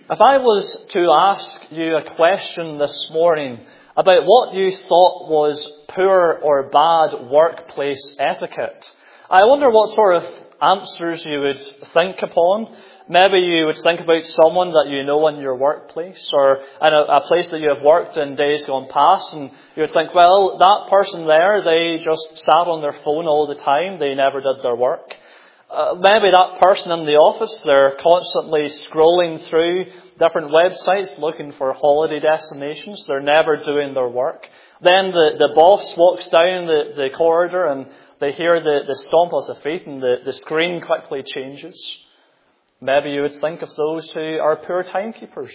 If I was to ask you a question this morning about what you thought was poor or bad workplace etiquette, I wonder what sort of answers you would think upon. Maybe you would think about someone that you know in your workplace or in a place that you have worked in days gone past, and you would think, well, that person there, they just sat on their phone all the time. They never did their work. Maybe that person in the office, they're constantly scrolling through different websites looking for holiday destinations. They're never doing their work. Then the boss walks down the corridor and they hear the stomp of the feet and the screen quickly changes. Maybe you would think of those who are poor timekeepers.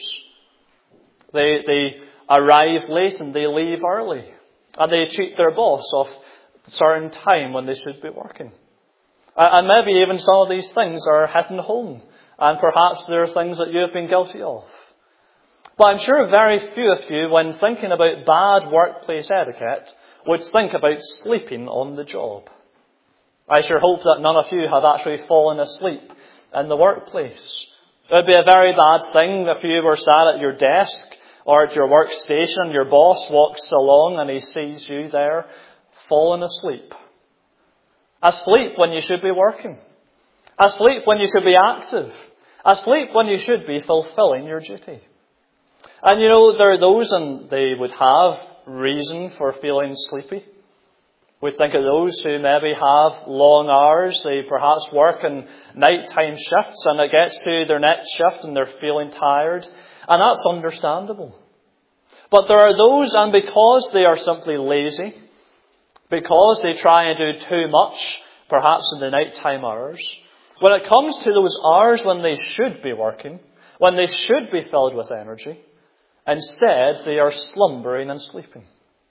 They arrive late and they leave early. And they cheat their boss of a certain time when they should be working. And maybe even some of these things are hidden home. And perhaps there are things that you have been guilty of. But I'm sure very few of you, when thinking about bad workplace etiquette, would think about sleeping on the job. I sure hope that none of you have actually fallen asleep in the workplace. It would be a very bad thing if you were sat at your desk or at your workstation and your boss walks along and he sees you there falling asleep. Asleep when you should be working. Asleep when you should be active. Asleep when you should be fulfilling your duty. And you know, there are those, and they would have reason for feeling sleepy. We think of those who maybe have long hours. They perhaps work in nighttime shifts, and it gets to their next shift and they're feeling tired. And that's understandable. But there are those, and because they are simply lazy, because they try and do too much, perhaps in the nighttime hours, when it comes to those hours when they should be working, when they should be filled with energy, instead they are slumbering and sleeping.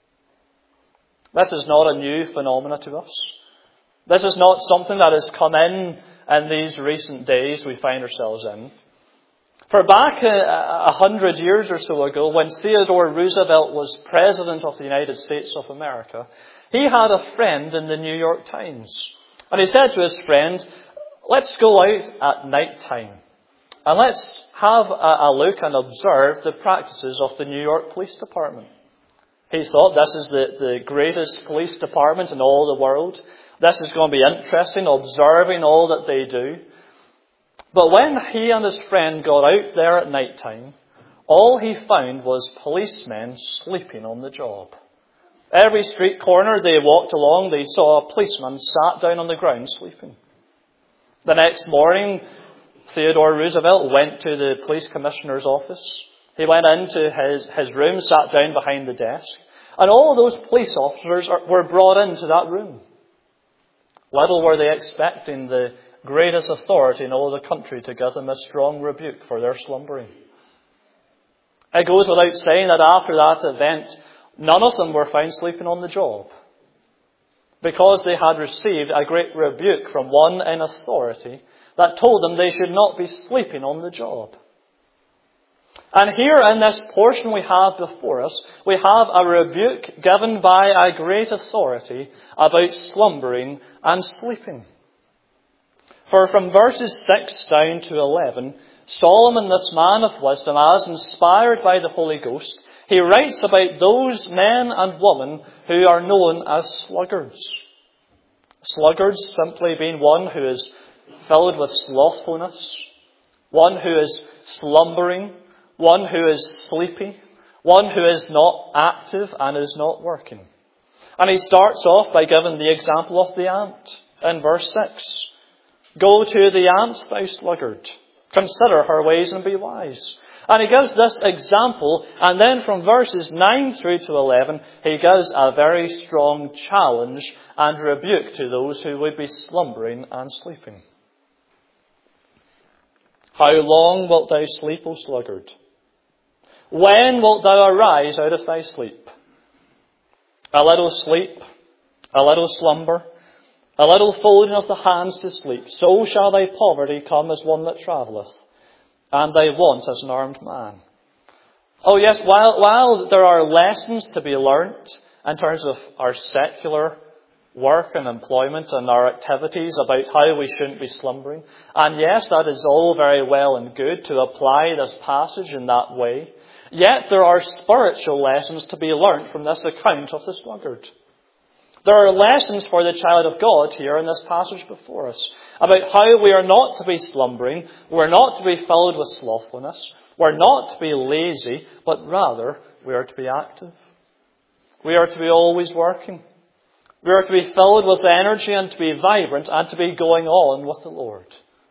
This is not a new phenomenon to us. This is not something that has come in these recent days we find ourselves in. For back 100 years or so ago, when Theodore Roosevelt was President of the United States of America, he had a friend in the New York Times. And he said to his friend, let's go out at night time and let's have a look and observe the practices of the New York Police Department. He thought, this is the greatest police department in all the world. This is going to be interesting, observing all that they do. But when he and his friend got out there at night time, all he found was policemen sleeping on the job. Every street corner they walked along, they saw a policeman sat down on the ground sleeping. The next morning, Theodore Roosevelt went to the police commissioner's office. He went into his room, sat down behind the desk, and all of those police officers were brought into that room. Little were they expecting the greatest authority in all the country to give them a strong rebuke for their slumbering. It goes without saying that after that event, none of them were found sleeping on the job, because they had received a great rebuke from one in authority that told them they should not be sleeping on the job. And here in this portion we have before us, we have a rebuke given by a great authority about slumbering and sleeping. For from verses 6 down to 11, Solomon, this man of wisdom, as inspired by the Holy Ghost, he writes about those men and women who are known as sluggards. Sluggards simply being one who is filled with slothfulness, one who is slumbering, one who is sleepy, one who is not active and is not working. And he starts off by giving the example of the ant in verse 6. Go to the ant, thou sluggard. Consider her ways and be wise. And he gives this example, and then from verses 9 through to 11, he gives a very strong challenge and rebuke to those who would be slumbering and sleeping. How long wilt thou sleep, O sluggard? When wilt thou arise out of thy sleep? A little sleep, a little slumber, a little folding of the hands to sleep. So shall thy poverty come as one that travelleth, and thy want as an armed man. Oh yes, while there are lessons to be learnt in terms of our secular work and employment and our activities about how we shouldn't be slumbering. And yes, that is all very well and good to apply this passage in that way. Yet there are spiritual lessons to be learnt from this account of the sluggard. There are lessons for the child of God here in this passage before us about how we are not to be slumbering, we're not to be filled with slothfulness, we're not to be lazy, but rather we are to be active. We are to be always working. We are to be filled with energy and to be vibrant and to be going on with the Lord.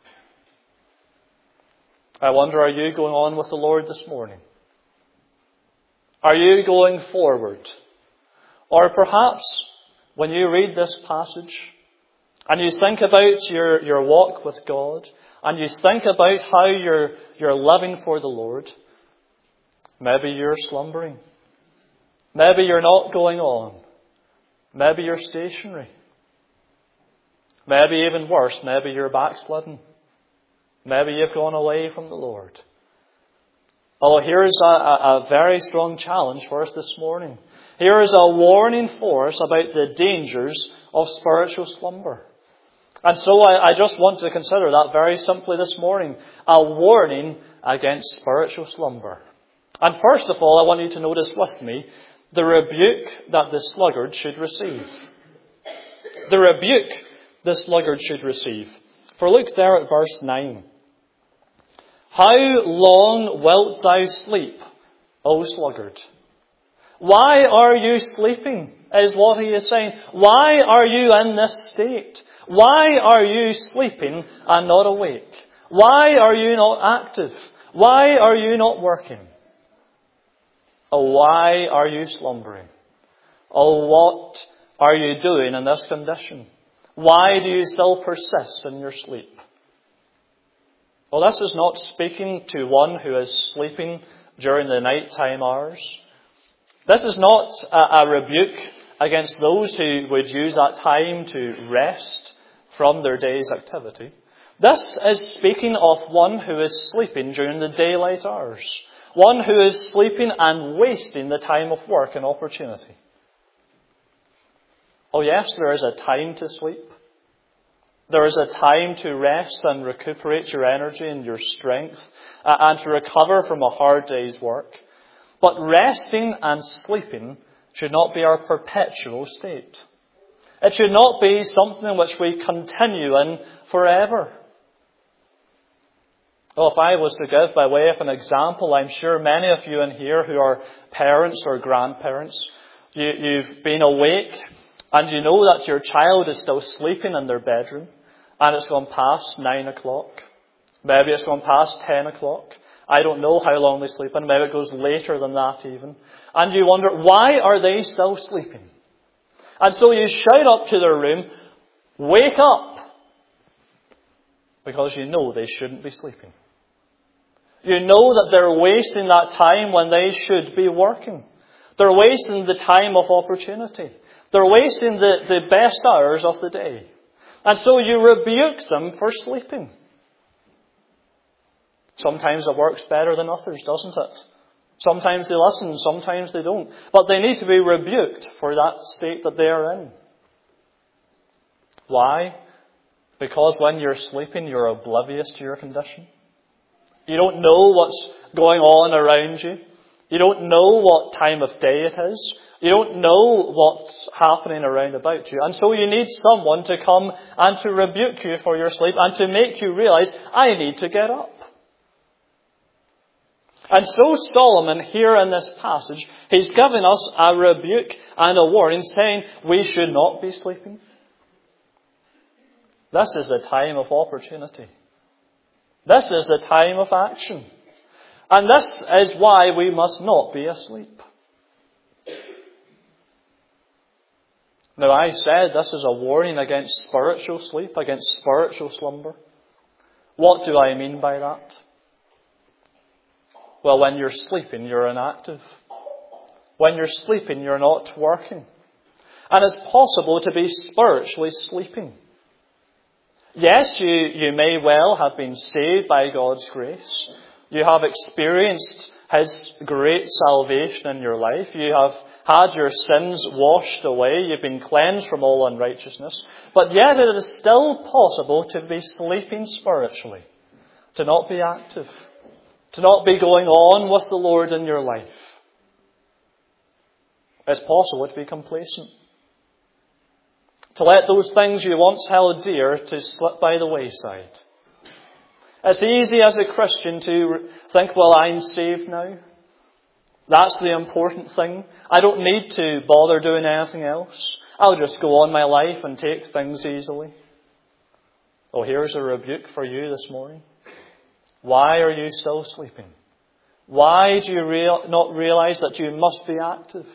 I wonder, are you going on with the Lord this morning? Are you going forward? Or perhaps when you read this passage and you think about your walk with God and you think about how you're living for the Lord, maybe you're slumbering. Maybe you're not going on. Maybe you're stationary. Maybe even worse, maybe you're backslidden. Maybe you've gone away from the Lord. Oh, here's a very strong challenge for us this morning. Here is a warning for us about the dangers of spiritual slumber. And so I just want to consider that very simply this morning. A warning against spiritual slumber. And first of all, I want you to notice with me the rebuke that the sluggard should receive. The rebuke the sluggard should receive. For look there at verse 9. How long wilt thou sleep, O sluggard? Why are you sleeping, is what he is saying. Why are you in this state? Why are you sleeping and not awake? Why are you not active? Why are you not working? Oh, why are you slumbering? Oh, what are you doing in this condition? Why do you still persist in your sleep? Well, this is not speaking to one who is sleeping during the nighttime hours. This is not a rebuke against those who would use that time to rest from their day's activity. This is speaking of one who is sleeping during the daylight hours. One who is sleeping and wasting the time of work and opportunity. Oh yes, there is a time to sleep. There is a time to rest and recuperate your energy and your strength and to recover from a hard day's work. But resting and sleeping should not be our perpetual state. It should not be something in which we continue in forever. Well, if I was to give by way of an example, I'm sure many of you in here who are parents or grandparents, you've been awake and you know that your child is still sleeping in their bedroom and it's gone past 9 o'clock. Maybe it's gone past 10 o'clock. I don't know how long they sleep in. Maybe it goes later than that even. And you wonder, why are they still sleeping? And so you shout up to their room, wake up! Because you know they shouldn't be sleeping. You know that they're wasting that time when they should be working. They're wasting the time of opportunity. They're wasting the best hours of the day. And so you rebuke them for sleeping. Sometimes it works better than others, doesn't it? Sometimes they listen, sometimes they don't. But they need to be rebuked for that state that they are in. Why? Because when you're sleeping, you're oblivious to your condition. You don't know what's going on around you. You don't know what time of day it is. You don't know what's happening around about you. And so you need someone to come and to rebuke you for your sleep and to make you realize, I need to get up. And so Solomon, here in this passage, he's given us a rebuke and a warning saying we should not be sleeping. This is the time of opportunity. This is the time of action. And this is why we must not be asleep. Now, I said this is a warning against spiritual sleep, against spiritual slumber. What do I mean by that? Well, when you're sleeping, you're inactive. When you're sleeping, you're not working. And it's possible to be spiritually sleeping. Yes, you may well have been saved by God's grace. You have experienced His great salvation in your life. You have had your sins washed away. You've been cleansed from all unrighteousness. But yet it is still possible to be sleeping spiritually, to not be active, to not be going on with the Lord in your life. It's possible to be complacent, to let those things you once held dear to slip by the wayside. It's easy as a Christian to think, well, I'm saved now. That's the important thing. I don't need to bother doing anything else. I'll just go on my life and take things easily. Oh, here's a rebuke for you this morning. Why are you still sleeping? Why do you not realize that you must be active?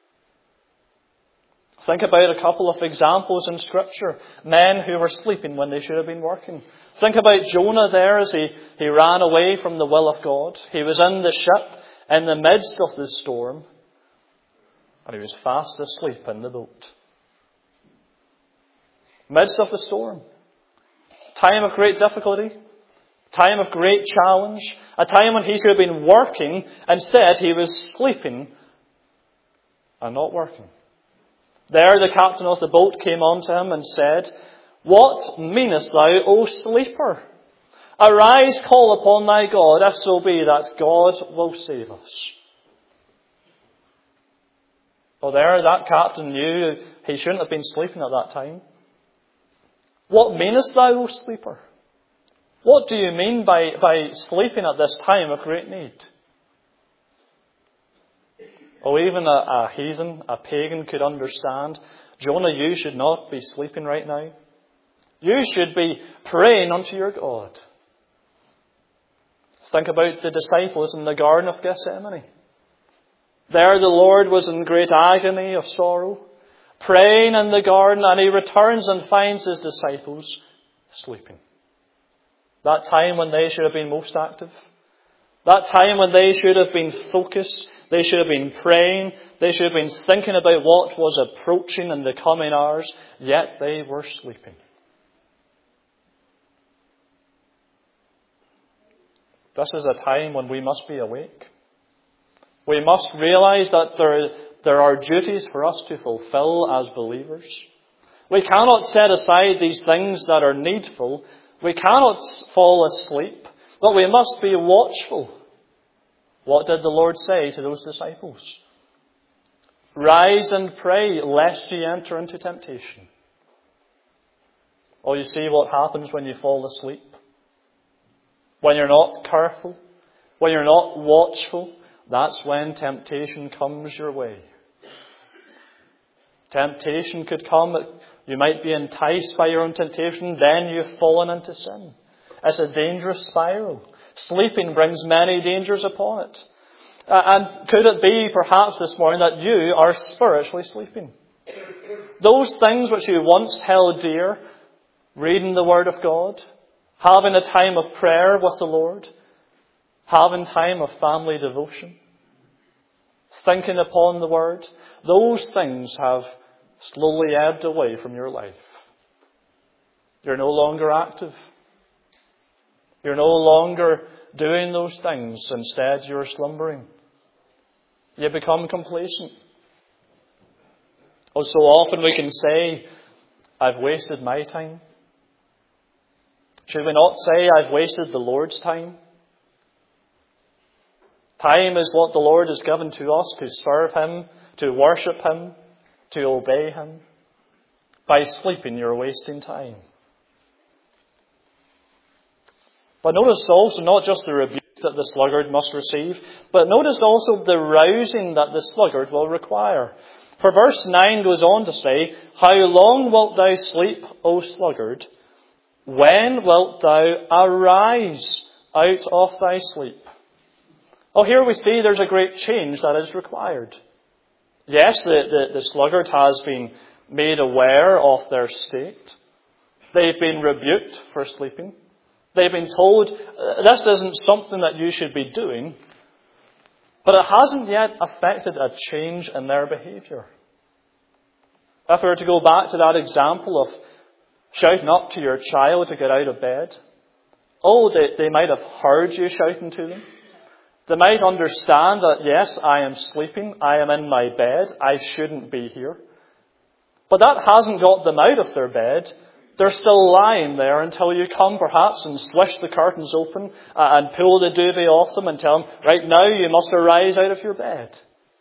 Think about a couple of examples in Scripture. Men who were sleeping when they should have been working. Think about Jonah there as he ran away from the will of God. He was in the ship in the midst of the storm, and he was fast asleep in the boat. Midst of the storm. Time of great difficulty. Time of great challenge. A time when he should have been working. Instead, he was sleeping and not working. There the captain of the boat came unto him and said, What meanest thou, O sleeper? Arise, call upon thy God, if so be that God will save us. Well, there that captain knew he shouldn't have been sleeping at that time. What meanest thou, O sleeper? What do you mean by sleeping at this time of great need? Oh, even a heathen, a pagan could understand. Jonah, you should not be sleeping right now. You should be praying unto your God. Think about the disciples in the Garden of Gethsemane. There the Lord was in great agony of sorrow, praying in the garden, and he returns and finds his disciples sleeping. That time when they should have been most active. That time when they should have been focused. They should have been praying. They should have been thinking about what was approaching in the coming hours. Yet they were sleeping. This is a time when we must be awake. We must realize that there are duties for us to fulfill as believers. We cannot set aside these things that are needful. We cannot fall asleep, but we must be watchful. What did the Lord say to those disciples? Rise and pray, lest ye enter into temptation. Oh, you see what happens when you fall asleep? When you're not careful, when you're not watchful, that's when temptation comes your way. Temptation could come. You might be enticed by your own temptation. Then you've fallen into sin. It's a dangerous spiral. Sleeping brings many dangers upon it. And could it be perhaps this morning that you are spiritually sleeping? Those things which you once held dear, reading the Word of God, having a time of prayer with the Lord, having time of family devotion, thinking upon the Word, those things have slowly ebbed away from your life. You're no longer active. You're no longer doing those things. Instead, you're slumbering. You become complacent. Oh, so often we can say, I've wasted my time. Should we not say, I've wasted the Lord's time? Time is what the Lord has given to us to serve Him, to worship Him, to obey Him. By sleeping, you're wasting time. But notice also not just the rebuke that the sluggard must receive, but notice also the rousing that the sluggard will require. For verse 9 goes on to say, How long wilt thou sleep, O sluggard? When wilt thou arise out of thy sleep? Oh, here we see there's a great change that is required. Yes, the sluggard has been made aware of their state. They've been rebuked for sleeping. They've been told, this isn't something that you should be doing. But it hasn't yet affected a change in their behaviour. If we were to go back to that example of shouting up to your child to get out of bed, oh, they might have heard you shouting to them. They might understand that, yes, I am sleeping, I am in my bed, I shouldn't be here. But that hasn't got them out of their bed. They're still lying there until you come perhaps and swish the curtains open and pull the duvet off them and tell them, right now you must arise out of your bed.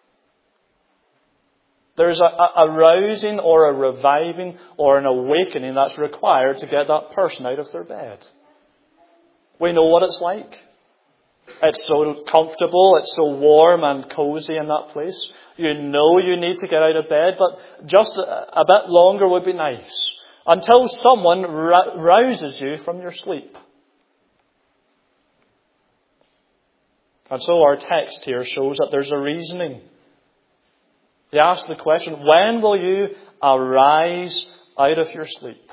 There's a rousing or a reviving or an awakening that's required to get that person out of their bed. We know what it's like. It's so comfortable, it's so warm and cozy in that place. You know you need to get out of bed, but just a bit longer would be nice. Until someone rouses you from your sleep. And so our text here shows that there's a reasoning. He asks the question, when will you arise out of your sleep?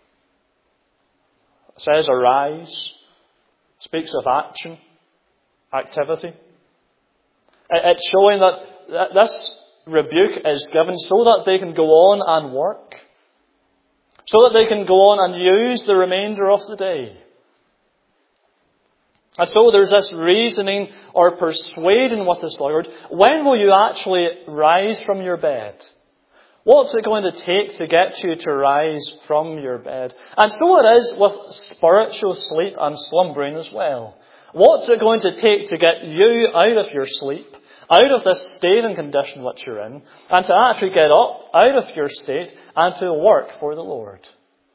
It says arise, speaks of action, activity. It's showing that this rebuke is given so that they can go on and work. So that they can go on and use the remainder of the day. And so there's this reasoning or persuading with the sluggard. When will you actually rise from your bed? What's it going to take to get you to rise from your bed? And so it is with spiritual sleep and slumbering as well. What's it going to take to get you out of your sleep, out of this state and condition which you're in, and to actually get up out of your state and to work for the Lord?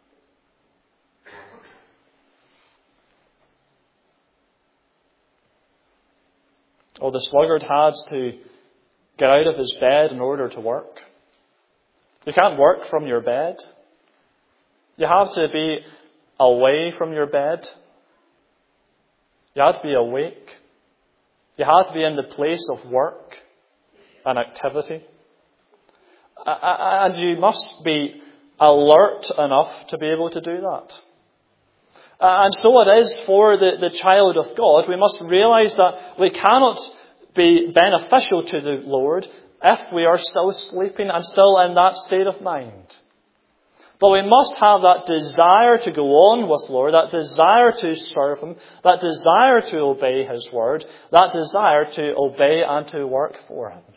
Oh, the sluggard has to get out of his bed in order to work. You can't work from your bed. You have to be away from your bed. You have to be awake. You have to be in the place of work and activity. And you must be alert enough to be able to do that. And so it is for the child of God. We must realize that we cannot be beneficial to the Lord if we are still sleeping and still in that state of mind. But we must have that desire to go on with the Lord, that desire to serve Him, that desire to obey His word, that desire to obey and to work for Him.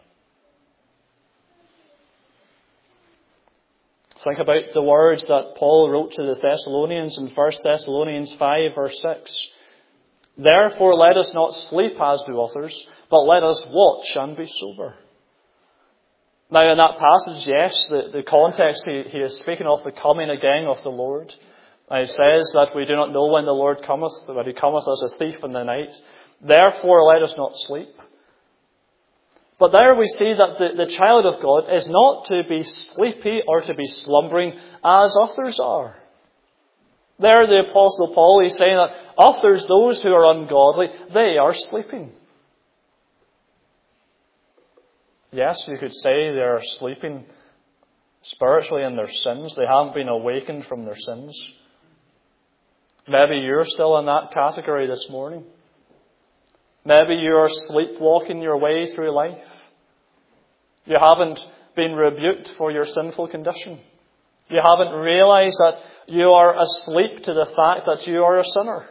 Think about the words that Paul wrote to the Thessalonians in 1 Thessalonians 5 verse 6. Therefore let us not sleep as do others, but let us watch and be sober. Now in that passage, yes, the context he is speaking of the coming again of the Lord. He says that we do not know when the Lord cometh, that He cometh as a thief in the night. Therefore let us not sleep. But there we see that the child of God is not to be sleepy or to be slumbering as others are. There the Apostle Paul is saying that others, those who are ungodly, they are sleeping. Yes, you could say they are sleeping spiritually in their sins. They haven't been awakened from their sins. Maybe you're still in that category this morning. Maybe you are sleepwalking your way through life. You haven't been rebuked for your sinful condition. You haven't realized that you are asleep to the fact that you are a sinner.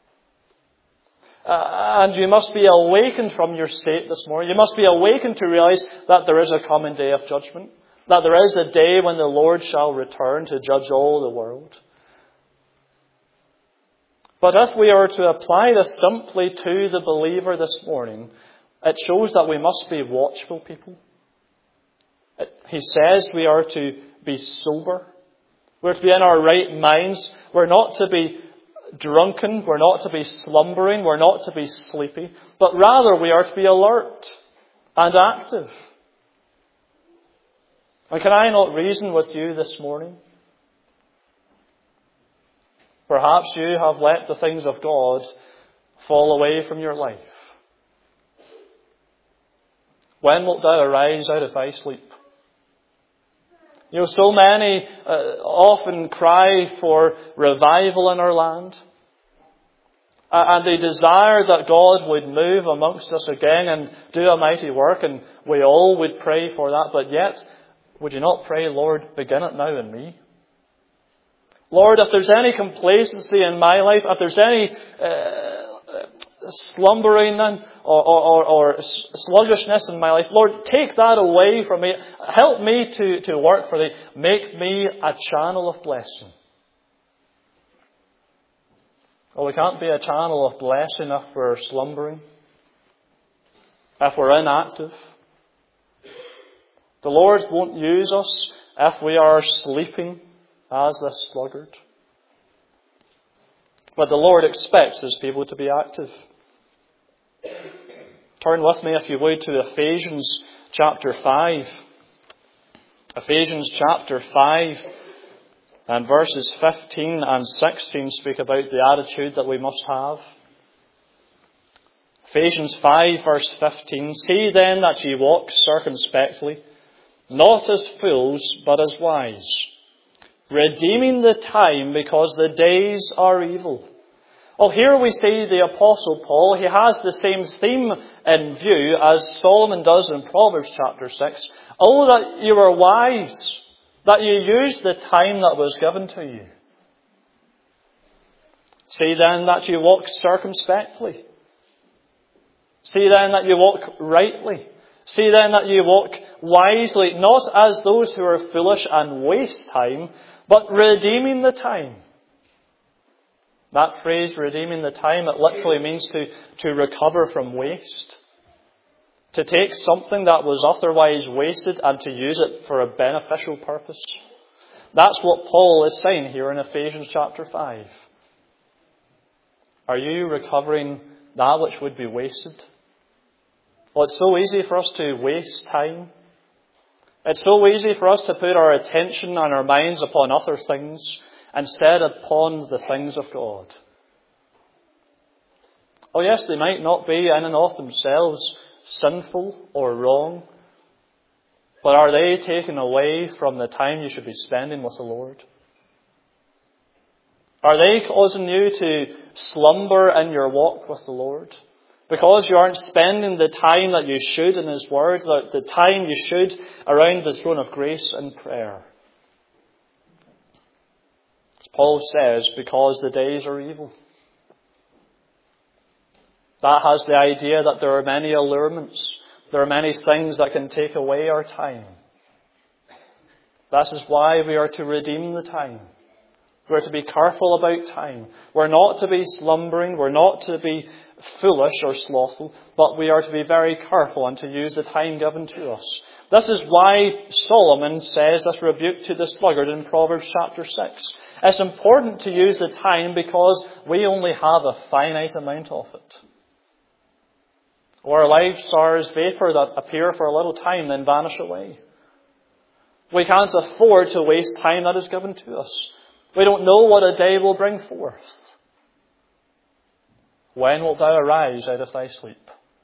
And you must be awakened from your state this morning. You must be awakened to realize that there is a coming day of judgment. That there is a day when the Lord shall return to judge all the world. But if we are to apply this simply to the believer this morning, it shows that we must be watchful people. He says we are to be sober. We're to be in our right minds. We're not to be drunken. We're not to be slumbering. We're not to be sleepy. But rather we are to be alert and active. And can I not reason with you this morning? Perhaps you have let the things of God fall away from your life. When wilt thou arise out of thy sleep? You know, so many often cry for revival in our land. And they desire that God would move amongst us again and do a mighty work. And we all would pray for that. But yet, would you not pray, Lord, begin it now in me? Lord, if there's any complacency in my life, if there's any slumbering or sluggishness in my life, Lord, take that away from me. Help me to work for Thee. Make me a channel of blessing. Well, we can't be a channel of blessing if we're slumbering, if we're inactive. The Lord won't use us if we are sleeping as this sluggard. But the Lord expects His people to be active. Turn with me, if you would, to Ephesians chapter 5. Ephesians chapter 5 and verses 15 and 16 speak about the attitude that we must have. Ephesians 5 verse 15. See then that ye walk circumspectly, not as fools, but as wise, redeeming the time, because the days are evil. Well, here we see the Apostle Paul. He has the same theme in view as Solomon does in Proverbs chapter 6. Oh, that you were wise, that you used the time that was given to you. See then that you walk circumspectly. See then that you walk rightly. See then that you walk wisely, not as those who are foolish and waste time, but redeeming the time. That phrase, redeeming the time, it literally means to recover from waste. To take something that was otherwise wasted and to use it for a beneficial purpose. That's what Paul is saying here in Ephesians chapter 5. Are you recovering that which would be wasted? Well, it's so easy for us to waste time. It's so easy for us to put our attention and our minds upon other things instead upon the things of God. Oh yes, they might not be in and of themselves sinful or wrong, but are they taken away from the time you should be spending with the Lord? Are they causing you to slumber in your walk with the Lord? Because you aren't spending the time that you should in His Word, the time you should around the throne of grace in prayer. As Paul says, because the days are evil. That has the idea that there are many allurements. There are many things that can take away our time. This is why we are to redeem the time. We're to be careful about time. We're not to be slumbering. We're not to be foolish or slothful. But we are to be very careful and to use the time given to us. This is why Solomon says this rebuke to the sluggard in Proverbs chapter 6. It's important to use the time because we only have a finite amount of it. Our lives are as vapour that appear for a little time then vanish away. We can't afford to waste time that is given to us. We don't know what a day will bring forth. When wilt thou arise out of thy sleep?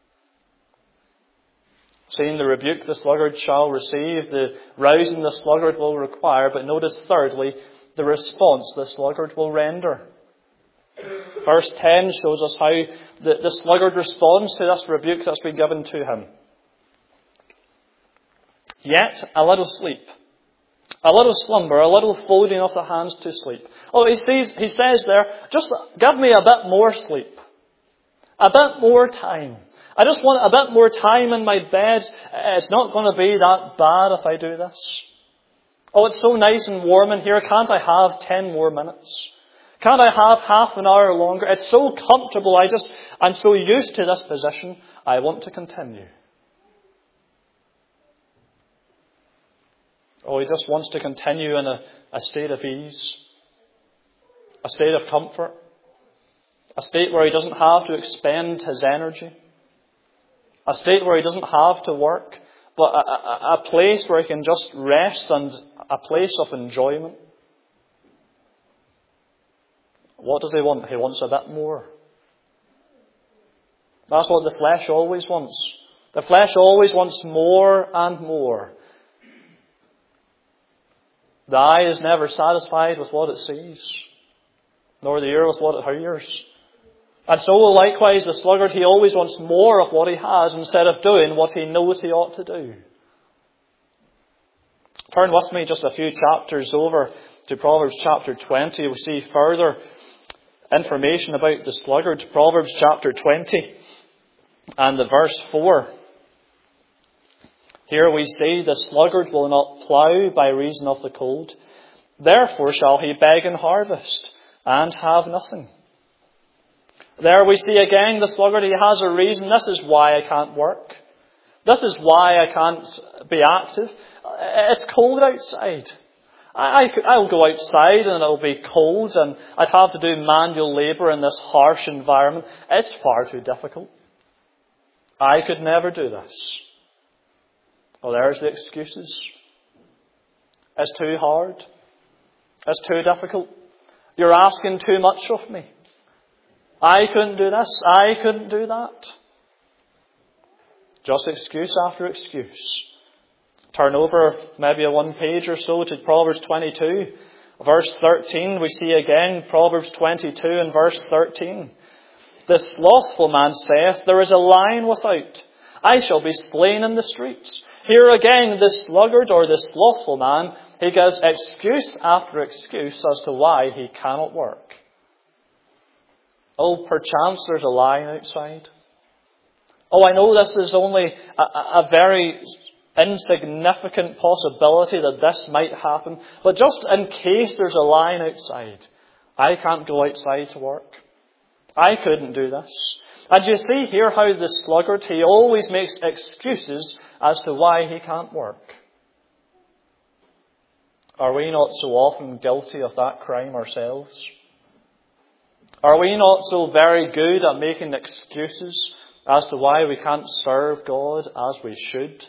Seeing the rebuke the sluggard shall receive, the rousing the sluggard will require, but notice thirdly, the response the sluggard will render. Verse 10 shows us how the sluggard responds to this rebuke that's been given to him. Yet a little sleep, a little slumber, a little folding of the hands to sleep. Oh, he says there, just give me a bit more sleep, a bit more time. I just want a bit more time in my bed. It's not going to be that bad if I do this. Oh, it's so nice and warm in here. Can't I have 10 more minutes? Can't I have half an hour longer? It's so comfortable. I'm so used to this position. I want to continue. Oh, he just wants to continue in a state of ease, a state of comfort, a state where he doesn't have to expend his energy, a state where he doesn't have to work, but a place where he can just rest and a place of enjoyment. What does he want? He wants a bit more. That's what the flesh always wants. The flesh always wants more and more. The eye is never satisfied with what it sees, nor the ear with what it hears. And so likewise the sluggard, he always wants more of what he has instead of doing what he knows he ought to do. Turn with me just a few chapters over to Proverbs chapter 20. We see further information about the sluggard. Proverbs chapter 20 and the verse 4. Here we see the sluggard will not plough by reason of the cold. Therefore shall he beg in harvest and have nothing. There we see again the sluggard. He has a reason. This is why I can't work. This is why I can't be active. It's cold outside. I'll go outside and it'll be cold and I'd have to do manual labour in this harsh environment. It's far too difficult. I could never do this. Well, there's the excuses. It's too hard. It's too difficult. You're asking too much of me. I couldn't do this. I couldn't do that. Just excuse after excuse. Turn over maybe a one page or so to Proverbs 22, verse 13. We see again Proverbs 22 and verse 13. The slothful man saith, there is a lion without. I shall be slain in the streets. Here again, the sluggard or the slothful man, he gives excuse after excuse as to why he cannot work. Oh, perchance there's a lion outside. Oh, I know this is only a very insignificant possibility that this might happen, but just in case there's a lion outside, I can't go outside to work. I couldn't do this. And you see here how the sluggard, he always makes excuses as to why he can't work. Are we not so often guilty of that crime ourselves? Are we not so very good at making excuses as to why we can't serve God as we should?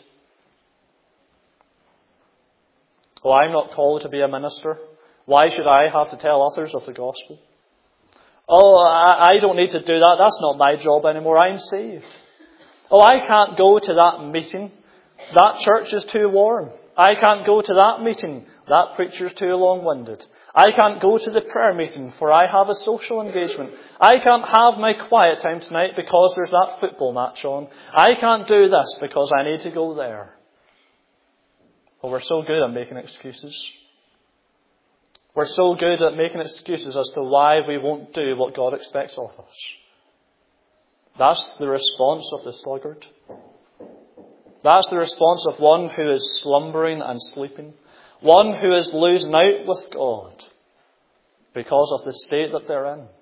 Oh, I'm not called to be a minister. Why should I have to tell others of the gospel? Oh, I don't need to do that. That's not my job anymore. I'm saved. Oh, I can't go to that meeting. That church is too warm. I can't go to that meeting. That preacher's too long-winded. I can't go to the prayer meeting for I have a social engagement. I can't have my quiet time tonight because there's that football match on. I can't do this because I need to go there. Well, we're so good at making excuses. We're so good at making excuses as to why we won't do what God expects of us. That's the response of the sluggard. That's the response of one who is slumbering and sleeping. One who is losing out with God because of the state that they're in. Do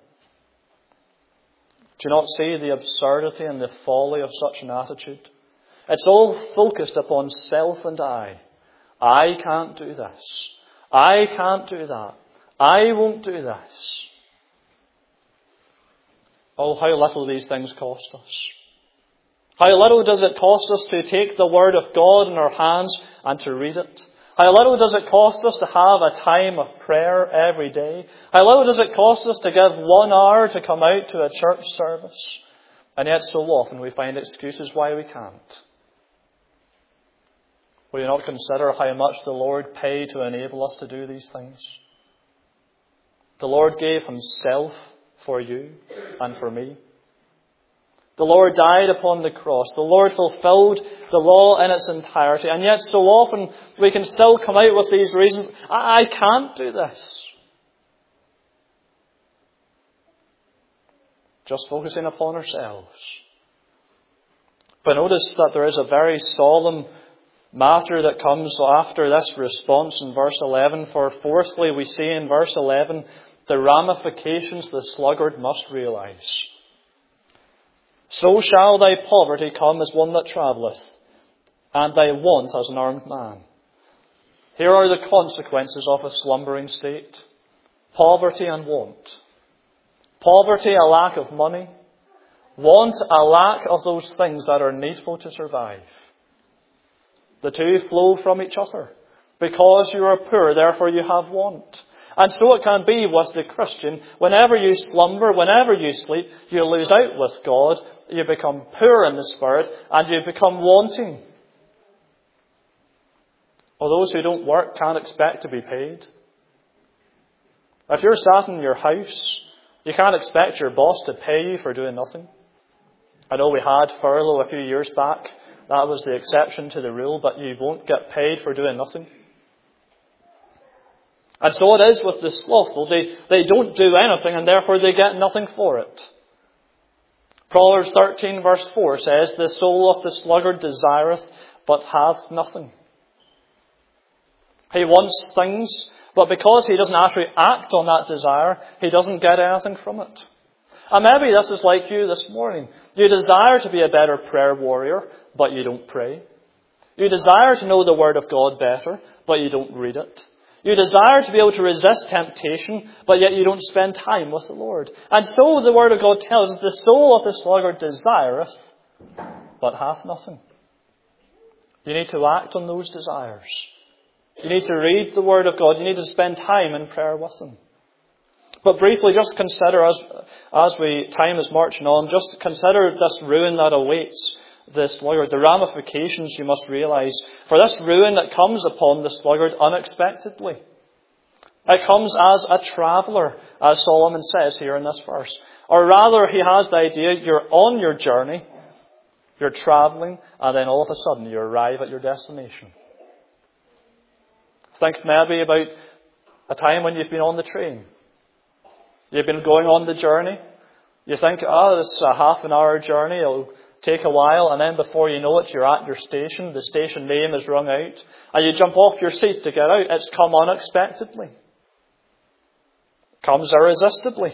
you not see the absurdity and the folly of such an attitude? It's all focused upon self and I. I can't do this. I can't do that. I won't do this. Oh, how little these things cost us. How little does it cost us to take the Word of God in our hands and to read it? How little does it cost us to have a time of prayer every day? How little does it cost us to give 1 hour to come out to a church service? And yet so often we find excuses why we can't. Will you not consider how much the Lord paid to enable us to do these things? The Lord gave Himself for you and for me. The Lord died upon the cross. The Lord fulfilled the law in its entirety. And yet so often we can still come out with these reasons. I can't do this. Just focusing upon ourselves. But notice that there is a very solemn matter that comes after this response in verse 11. For fourthly, we see in verse 11 the ramifications the sluggard must realize. So shall thy poverty come as one that travelleth, and thy want as an armed man. Here are the consequences of a slumbering state. Poverty and want. Poverty, a lack of money. Want, a lack of those things that are needful to survive. The two flow from each other. Because you are poor, therefore you have want. And so it can be with the Christian. Whenever you slumber, whenever you sleep, you lose out with God. You become poor in the spirit and you become wanting. Well, those who don't work can't expect to be paid. If you're sat in your house, you can't expect your boss to pay you for doing nothing. I know we had furlough a few years back. That was the exception to the rule, but you won't get paid for doing nothing. And so it is with the slothful. They don't do anything and therefore they get nothing for it. Proverbs 13 verse 4 says, "The soul of the sluggard desireth, but hath nothing." He wants things, but because he doesn't actually act on that desire, he doesn't get anything from it. And maybe this is like you this morning. You desire to be a better prayer warrior, but you don't pray. You desire to know the Word of God better, but you don't read it. You desire to be able to resist temptation, but yet you don't spend time with the Lord. And so the Word of God tells us, "The soul of the sluggard desireth, but hath nothing." You need to act on those desires. You need to read the Word of God. You need to spend time in prayer with Him. But briefly, just consider, as time is marching on, just consider this ruin that awaits the sluggard, the ramifications you must realize. For this ruin that comes upon the sluggard unexpectedly. It comes as a traveller, as Solomon says here in this verse. Or rather, he has the idea you're on your journey, you're travelling, and then all of a sudden you arrive at your destination. Think maybe about a time when you've been on the train. You've been going on the journey. You think, this is a half an hour journey. It'll take a while. And then before you know it, you're at your station. The station name is rung out. And you jump off your seat to get out. It's come unexpectedly. Comes irresistibly.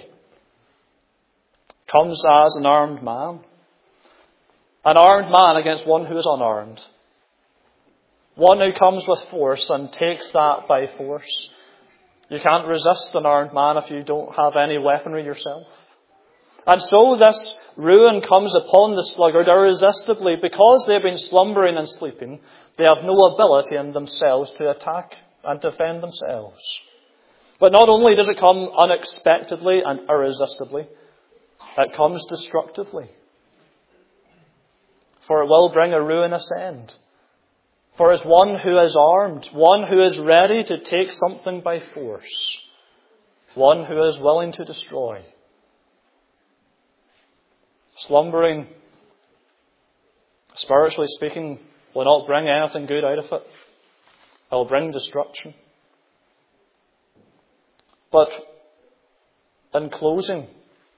Comes as an armed man. An armed man against one who is unarmed. One who comes with force and takes that by force. You can't resist an armed man if you don't have any weaponry yourself. And so this ruin comes upon the sluggard irresistibly. Because they've been slumbering and sleeping, they have no ability in themselves to attack and defend themselves. But not only does it come unexpectedly and irresistibly, it comes destructively. For it will bring a ruinous end. For as one who is armed, one who is ready to take something by force, one who is willing to destroy. Slumbering, spiritually speaking, will not bring anything good out of it. It will bring destruction. But in closing,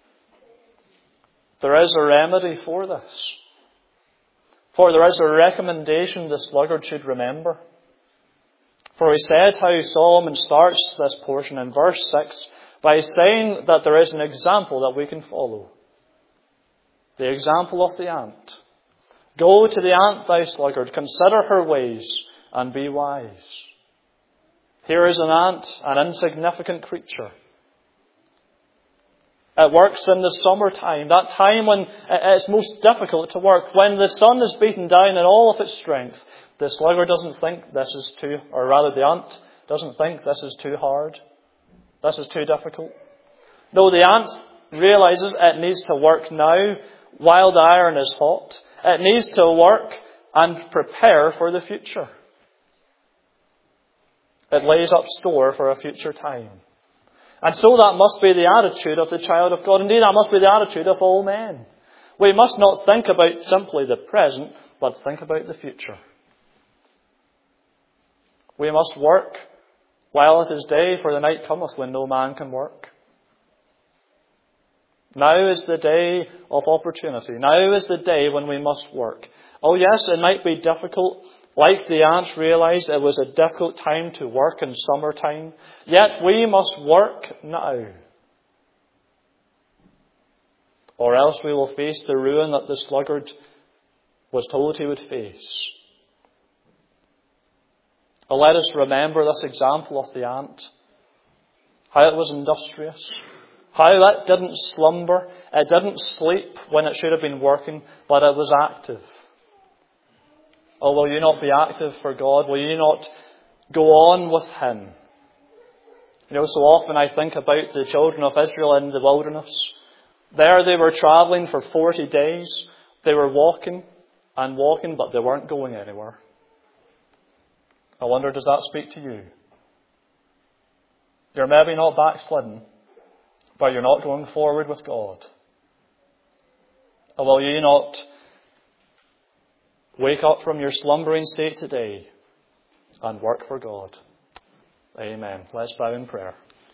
there is a remedy for this. For there is a recommendation the sluggard should remember. For we said how Solomon starts this portion in verse 6 by saying that there is an example that we can follow. The example of the ant. Go to the ant, thou sluggard, consider her ways, and be wise. Here is an ant, an insignificant creature. It works in the summertime, that time when it's most difficult to work, when the sun is beaten down in all of its strength. The sluggard doesn't think this is the ant doesn't think this is too hard. This is too difficult. No, the ant realizes it needs to work now while the iron is hot. It needs to work and prepare for the future. It lays up store for a future time. And so that must be the attitude of the child of God. Indeed, that must be the attitude of all men. We must not think about simply the present, but think about the future. We must work while it is day, for the night cometh when no man can work. Now is the day of opportunity. Now is the day when we must work. Oh yes, it might be difficult. Like the ants realized, it was a difficult time to work in summertime. Yet we must work now. Or else we will face the ruin that the sluggard was told he would face. Let us remember this example of the ant. How it was industrious. How it didn't slumber. It didn't sleep when it should have been working, but it was active. Oh, will you not be active for God? Will you not go on with Him? So often I think about the children of Israel in the wilderness. There they were travelling for 40 days. They were walking and walking, but they weren't going anywhere. I wonder, does that speak to you? You're maybe not backslidden, but you're not going forward with God. Or will you not wake up from your slumbering state today and work for God? Amen. Let's bow in prayer.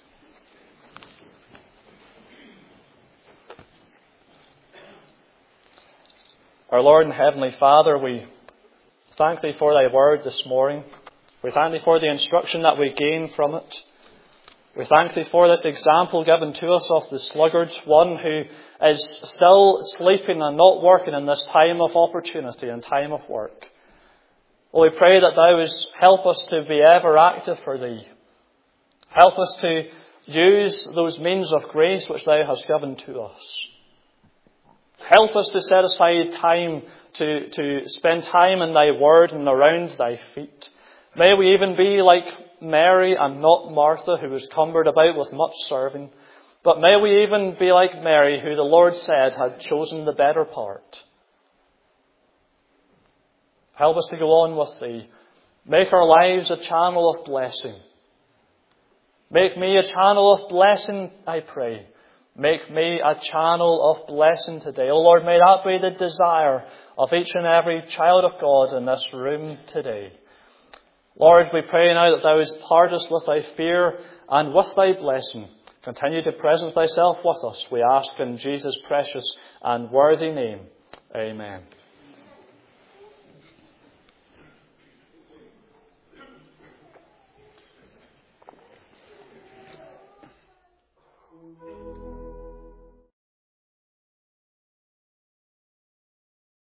Our Lord and Heavenly Father, we thank Thee for Thy word this morning. We thank Thee for the instruction that we gain from it. We thank Thee for this example given to us of the sluggard, one who is still sleeping and not working in this time of opportunity and time of work. We pray that Thou would help us to be ever active for Thee. Help us to use those means of grace which Thou hast given to us. Help us to set aside time to spend time in Thy word and around Thy feet. May we even be like Mary and not Martha, who was cumbered about with much serving. But may we even be like Mary, who the Lord said had chosen the better part. Help us to go on with Thee. Make our lives a channel of blessing. Make me a channel of blessing, I pray. Make me a channel of blessing today. Oh Lord, may that be the desire of each and every child of God in this room today. Lord, we pray now that Thou wouldst part us with Thy fear and with Thy blessing. Continue to present Thyself with us, we ask in Jesus' precious and worthy name. Amen.